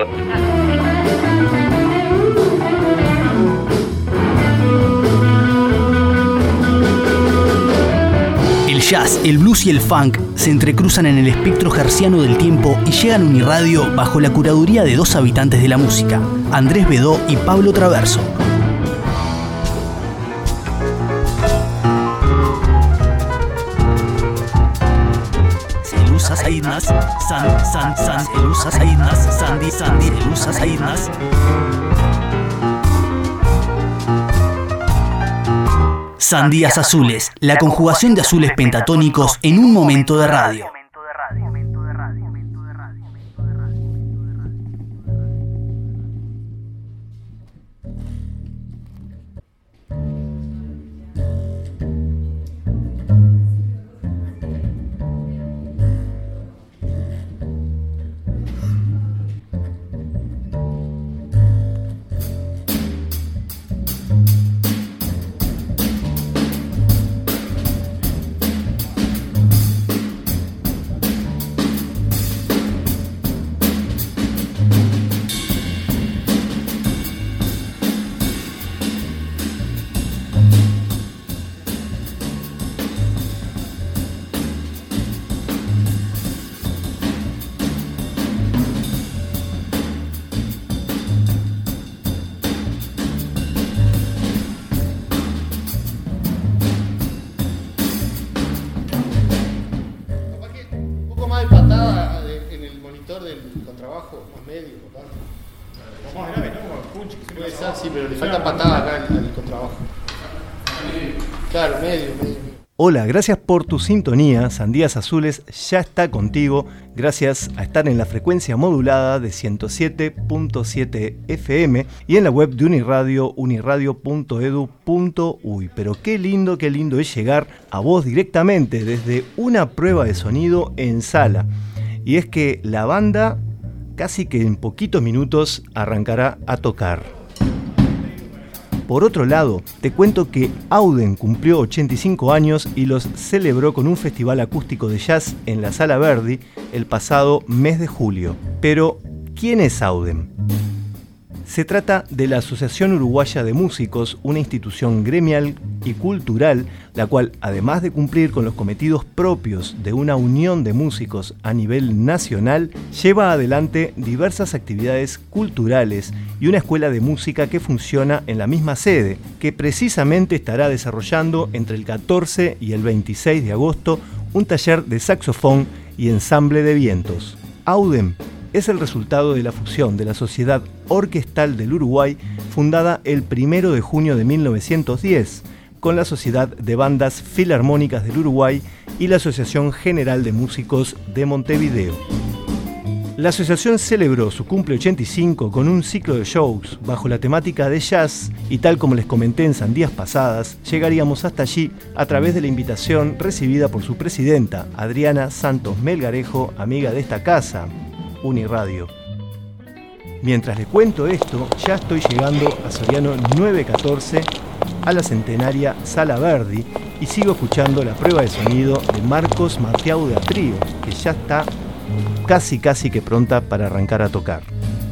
El jazz, el blues y el funk se entrecruzan en el espectro herciano del tiempo y llegan a Uniradio bajo la curaduría de dos habitantes de la música, Andrés Bedó y Pablo Traverso. Elusas Aidnas, San, Elusas Aidnas, Sandy, Elusas Aidnas. Sandías azules, la conjugación de azules pentatónicos en un momento de radio. Hola, gracias por tu sintonía. Sandías Azules ya está contigo gracias a estar en la frecuencia modulada de 107.7 FM y en la web de Uniradio, uniradio.edu.uy. Pero qué lindo es llegar a vos directamente desde una prueba de sonido en sala. Y es que la banda casi que en poquitos minutos arrancará a tocar. Por otro lado, te cuento que Auden cumplió 85 años y los celebró con un festival acústico de jazz en la Sala Verdi el pasado mes de julio. Pero, ¿quién es Auden? Se trata de la Asociación Uruguaya de Músicos, una institución gremial y cultural, la cual, además de cumplir con los cometidos propios de una unión de músicos a nivel nacional, lleva adelante diversas actividades culturales y una escuela de música que funciona en la misma sede, que precisamente estará desarrollando entre el 14 y el 26 de agosto un taller de saxofón y ensamble de vientos. Auden es el resultado de la fusión de la Sociedad Orquestal del Uruguay, fundada el 1 de junio de 1910, con la Sociedad de Bandas Filarmónicas del Uruguay y la Asociación General de Músicos de Montevideo. La asociación celebró su cumple 85 con un ciclo de shows bajo la temática de jazz y tal como les comenté en Sandías pasadas, llegaríamos hasta allí a través de la invitación recibida por su presidenta, Adriana Santos Melgarejo, amiga de esta casa, Uniradio. Mientras le cuento esto, ya estoy llegando a Soriano 914, a la centenaria Sala Verdi, y sigo escuchando la prueba de sonido de Marcos Mateauda Trío, que ya está casi que pronta para arrancar a tocar.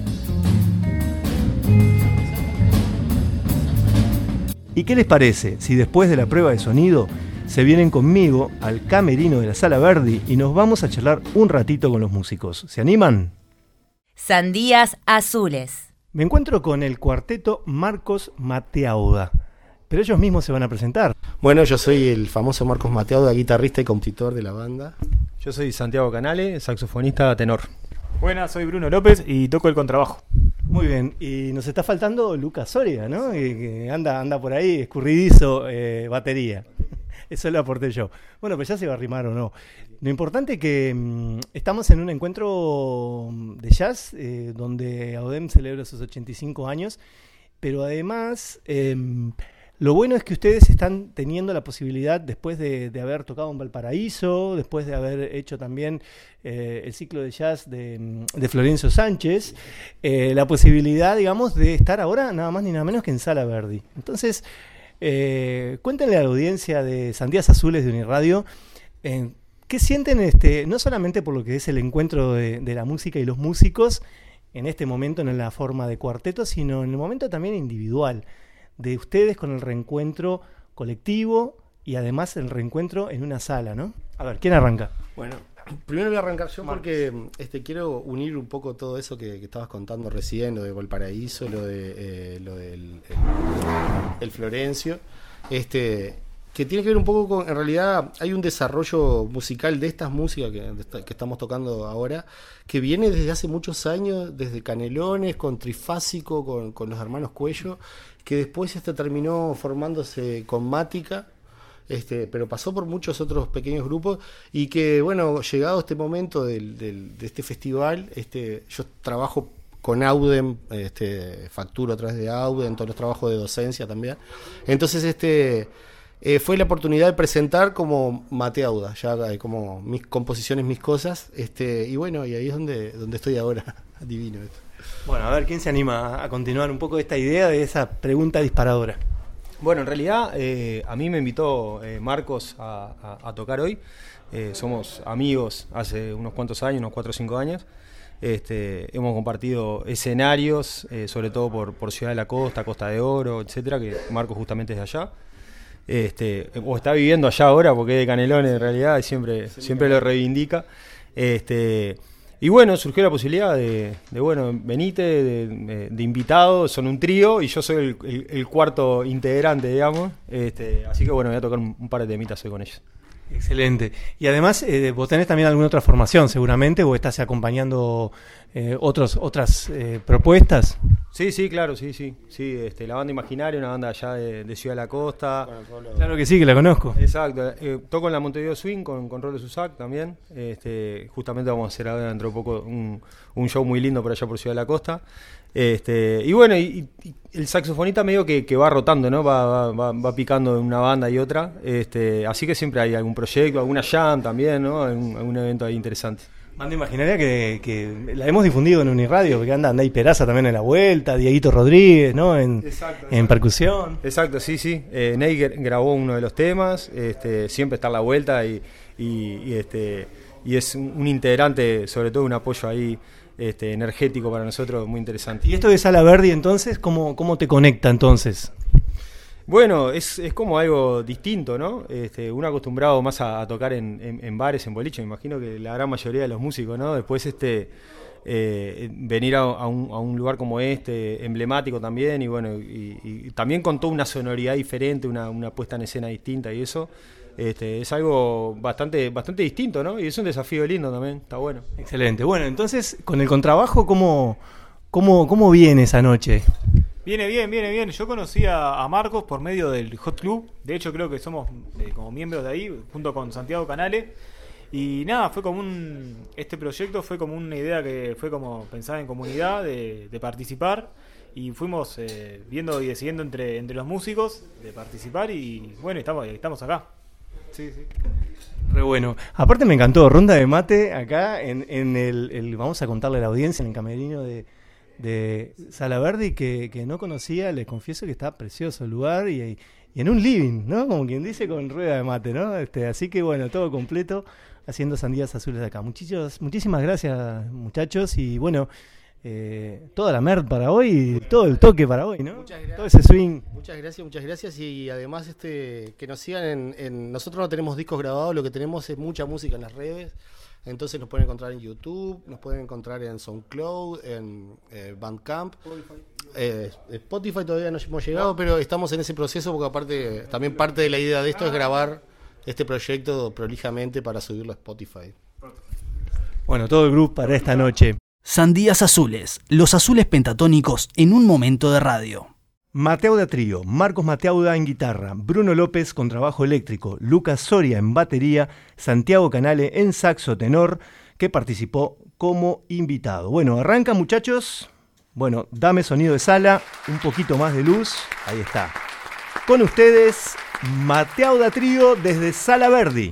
¿Y qué les parece si después de la prueba de sonido se vienen conmigo al camerino de la Sala Verdi y nos vamos a charlar un ratito con los músicos? ¿Se animan? Sandías Azules. Me encuentro con el cuarteto Marcos Mateauda, pero ellos mismos se van a presentar. Bueno, yo soy el famoso Marcos Mateauda, guitarrista y compositor de la banda. Yo soy Santiago Canale, saxofonista tenor. Buenas, soy Bruno López y toco el contrabajo. Muy bien, y nos está faltando Lucas Soria, ¿no? Que anda por ahí, escurridizo, batería. Eso lo aporté yo. Bueno, pues ya se va a arrimar o no. Lo importante es que estamos en un encuentro de jazz donde Auden celebra sus 85 años, pero además lo bueno es que ustedes están teniendo la posibilidad, después de haber tocado en Valparaíso, después de haber hecho también el ciclo de jazz de Florencio Sánchez, la posibilidad, digamos, de estar ahora nada más ni nada menos que en Sala Verdi. Entonces, cuéntenle a la audiencia de Sandías Azules de Uniradio qué sienten, no solamente por lo que es el encuentro de la música y los músicos, en este momento no en la forma de cuarteto, sino en el momento también individual, de ustedes con el reencuentro colectivo y además el reencuentro en una sala, ¿no? A ver, ¿quién arranca? Bueno, primero voy a arrancar yo porque quiero unir un poco todo eso que estabas contando recién, lo de Valparaíso, lo del el Florencio, que tiene que ver un poco con, en realidad hay un desarrollo musical de estas músicas que estamos tocando ahora, que viene desde hace muchos años, desde Canelones, con Trifásico, con los hermanos Cuello, que después terminó formándose con Mática, pero pasó por muchos otros pequeños grupos, y que, bueno, llegado este momento de este festival, yo trabajo con Auden, facturo a través de Auden, todos los trabajos de docencia también. Entonces, fue la oportunidad de presentar como Mateauda, ya como mis composiciones, mis cosas, y bueno, y ahí es donde estoy ahora. Divino esto. Bueno, a ver, ¿quién se anima a continuar un poco esta idea de esa pregunta disparadora? Bueno, en realidad a mí me invitó Marcos a tocar hoy. Somos amigos hace unos cuantos años, unos 4 o 5 años. Hemos compartido escenarios, sobre todo por Ciudad de la Costa, Costa de Oro, etcétera, que Marcos justamente es de allá. O está viviendo allá ahora porque es de Canelones en realidad, y siempre lo reivindica. Y bueno, surgió la posibilidad de bueno, venite de invitado, son un trío y yo soy el cuarto integrante, digamos. Así que bueno, voy a tocar un par de temitas hoy con ellos. Excelente. Y además, vos tenés también alguna otra formación, seguramente, o estás acompañando otras propuestas. Sí, claro, sí. La banda Imaginaria, una banda allá de Ciudad de la Costa. Claro que sí, que la conozco. Exacto. Toco en la Montevideo Swing con Rolo Susac también. Justamente vamos a hacer ahora dentro de poco un show muy lindo por allá por Ciudad de la Costa. Y bueno, y el saxofonista medio que va rotando, ¿no? Va picando de una banda y otra. Así que siempre hay algún proyecto, alguna jam también, ¿no? Algún evento ahí interesante. Banda Imaginaria que la hemos difundido en Uniradio, porque anda ahí Peraza también en la vuelta, Dieguito Rodríguez, ¿no? Exacto. En percusión. Exacto, sí. Ney grabó uno de los temas, siempre está en la vuelta y es un integrante, sobre todo un apoyo ahí energético para nosotros, muy interesante. ¿Y esto de Sala Verdi entonces, cómo te conecta entonces? Bueno, es como algo distinto, ¿no? Uno acostumbrado más a tocar en bares, en boliche, me imagino que la gran mayoría de los músicos, ¿no? Después venir a un lugar como emblemático también, y bueno, y también con toda una sonoridad diferente, una puesta en escena distinta, y eso es algo bastante distinto, ¿no? Y es un desafío lindo también, está bueno. Excelente. Bueno, entonces, con el contrabajo, ¿cómo viene esa noche? Viene bien. Yo conocí a Marcos por medio del Hot Club. De hecho, creo que somos como miembros de ahí, junto con Santiago Canale. Y nada, fue como este proyecto fue como una idea que fue como pensada en comunidad, de participar. Y fuimos viendo y decidiendo entre los músicos de participar. Y bueno, estamos acá. Sí. Re bueno. Aparte me encantó, ronda de mate acá en el vamos a contarle a la audiencia, en el camerino de Sala Verdi, que no conocía. Les confieso que está precioso el lugar y en un living, ¿no? Como quien dice, con rueda de mate, ¿no? Así que bueno, todo completo, haciendo Sandías Azules acá. Muchísimas gracias, muchachos, y bueno, toda la merda para hoy, todo el toque para hoy, ¿no? Muchas gracias. Todo ese swing. Muchas gracias, y además que nos sigan nosotros no tenemos discos grabados, lo que tenemos es mucha música en las redes. Entonces nos pueden encontrar en YouTube, nos pueden encontrar en SoundCloud, en Bandcamp. Spotify todavía no hemos llegado, pero estamos en ese proceso, porque aparte también parte de la idea de esto es grabar este proyecto prolijamente para subirlo a Spotify. Bueno, todo el grupo para esta noche. Sandías Azules, los azules pentatónicos en un momento de radio. Mateauda Trío, Marcos Mateauda en guitarra, Bruno López con trabajo eléctrico, Lucas Soria en batería, Santiago Canale en saxo tenor, que participó como invitado. Bueno, arranca, muchachos. Bueno, dame sonido de sala, un poquito más de luz. Ahí está. Con ustedes, Mateauda Trío desde Sala Verdi.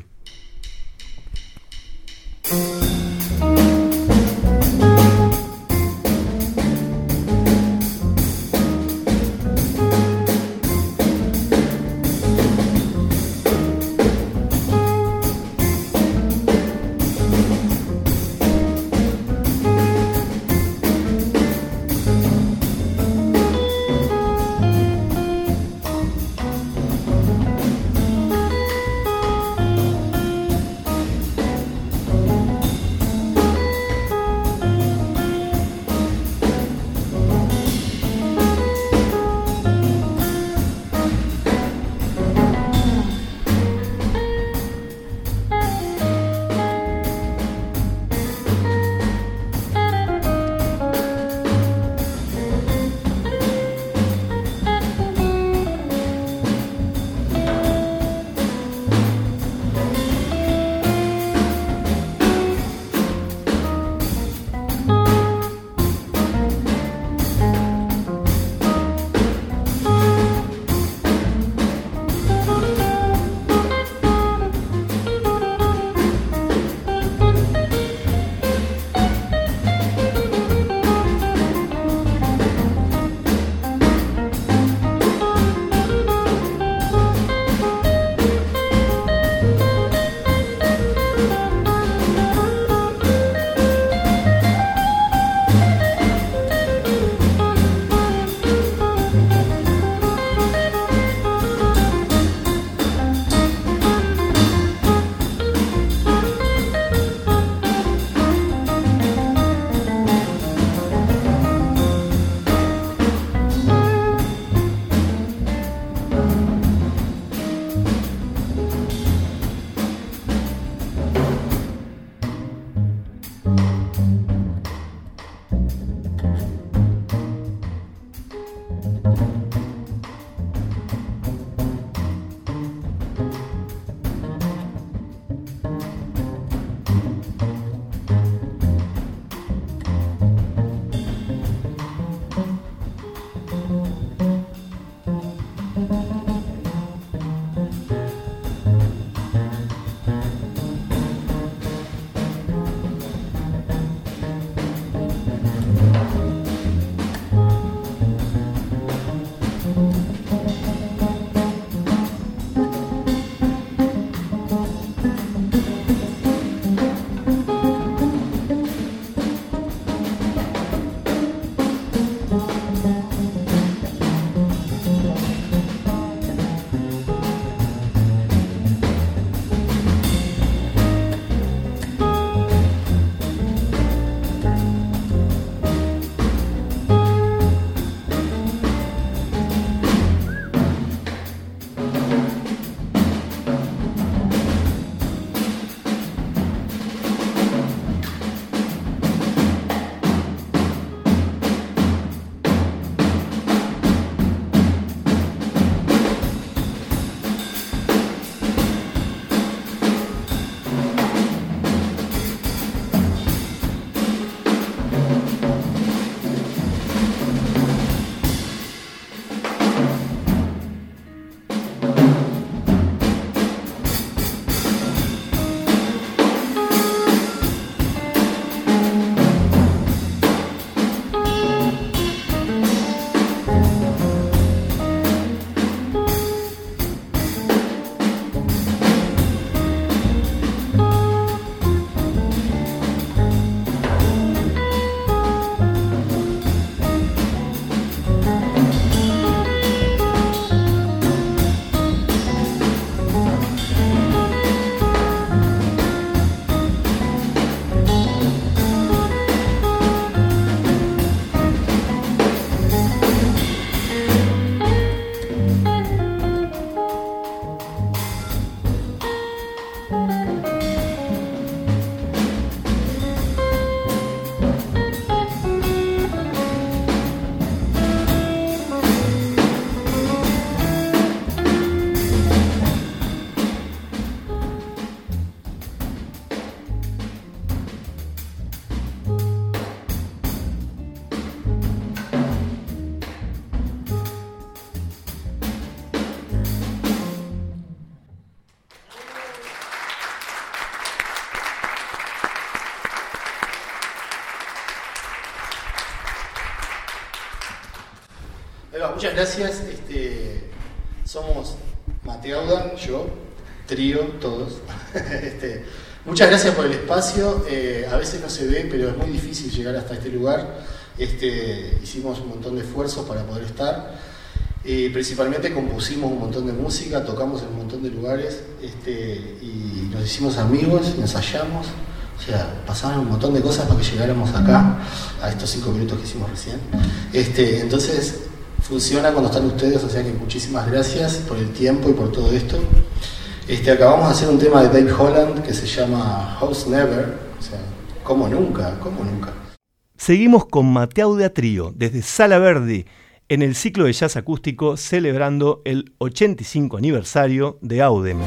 Bueno, muchas gracias. Somos Mateauda, yo, trío, todos. Muchas gracias por el espacio. A veces no se ve, pero es muy difícil llegar hasta este lugar. Hicimos un montón de esfuerzos para poder estar. Principalmente compusimos un montón de música, tocamos en un montón de lugares y nos hicimos amigos, ensayamos. O sea, pasaban un montón de cosas para que llegáramos acá, a estos 5 minutos que hicimos recién. Entonces, funciona cuando están ustedes, o sea que muchísimas gracias por el tiempo y por todo esto. Acabamos de hacer un tema de Dave Holland que se llama House Never, o sea, ¿cómo nunca? ¿Cómo nunca? Seguimos con Mateauda Trío, desde Sala Verde, en el ciclo de jazz acústico, celebrando el 85 aniversario de Audem.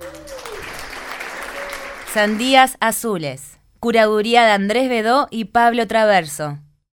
Sandías Azules. Curaduría de Andrés Bedó y Pablo Traverso.